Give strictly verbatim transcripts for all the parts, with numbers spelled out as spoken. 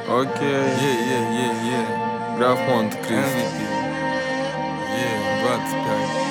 Окей. Е, е, е, е. Графон Крис. эм ви пи. Е, двадцать пять.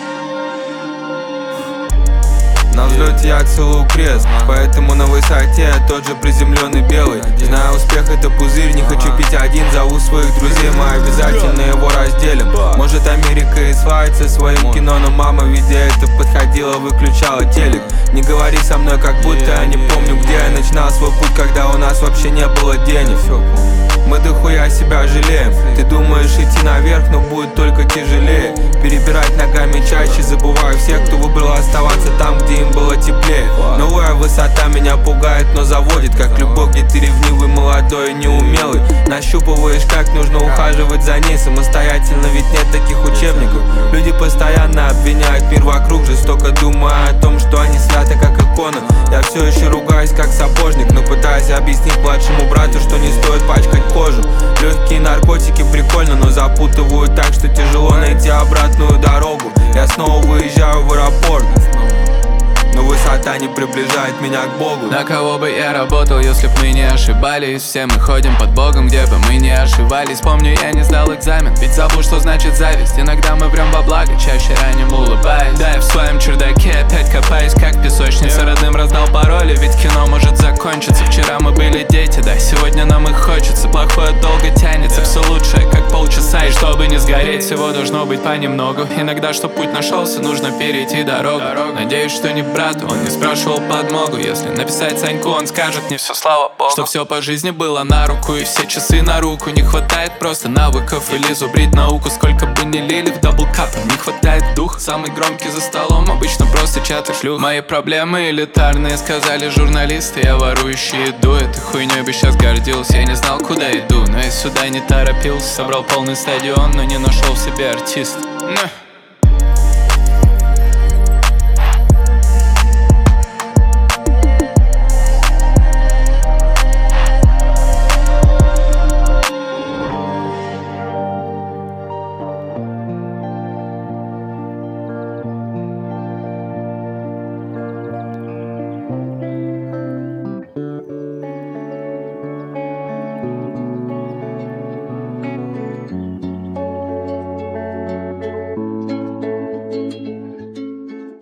На взлете я целую крест, поэтому на высоте я тот же приземленный белый. Знаю, успех это пузырь, не хочу пить один, зову своих друзей, мы обязательно его разделим. Может, Америка и славится своим кино, но мама, видя это, подходила, выключала телек. Не говори со мной, как будто я не помню, где я начинал свой путь, когда у нас вообще не было денег. Мы дохуя себя жалеем. Ты думаешь идти наверх, но будет только тяжелее. Перебирать ногами чаще, забываю всех, кто выбрал оставаться там, где им было теплее. Новая высота меня пугает, но заводит, как любовь, где ты ревнивый, молодой и неумелый. Нащупываешь, как нужно ухаживать за ней самостоятельно, ведь нет таких учебников. Люди постоянно обвиняют мир вокруг, жестоко думая о том, что они святы, как икона. Я все еще ругаюсь, как сапожник, но пытаюсь объяснить младшему брату, что не стоит пачкать кожу. Легкие наркотики прикольно, но запутывают так, что тяжело найти обратную дорогу. Я снова выезжаю в аэропорт, но высота не приближает меня к Богу. На кого бы я работал, если б мы не ошибались? Все мы ходим под Богом, где бы мы не ошибались. Помню, я не сдал экзамен, ведь забыл, что значит зависть. Иногда мы врем во благо, чаще ранним улыбаясь. Да, я в своем чердаке опять копаюсь, как песочница. Родным раздал пароли, ведь кино может закончиться. Вчера мы были дети, да, сегодня нам их хочется. Плохое долго тянется, все лучшее, как полчаса. И чтобы не сгореть, всего должно быть понемногу. Иногда, чтоб путь нашелся, нужно перейти дорогу. Надеюсь, что не брат, он не спрашивал подмогу. Если написать Саньку, он скажет мне все, слава богу, что все по жизни было на руку, и все часы на руку. Не хватает просто навыков или зубрить науку. Сколько бы ни лили в даблкапе, не хватает дух. Самый громкий за столом, обычно просто чат и шлюх. Мои проблемы элитарные, сказали журналисты. Я ворующий еду, этой хуйней бы сейчас гордился. Я не знал, куда иду, но я сюда не торопился. Собрал полный стадион, но не нашел в себе артиста.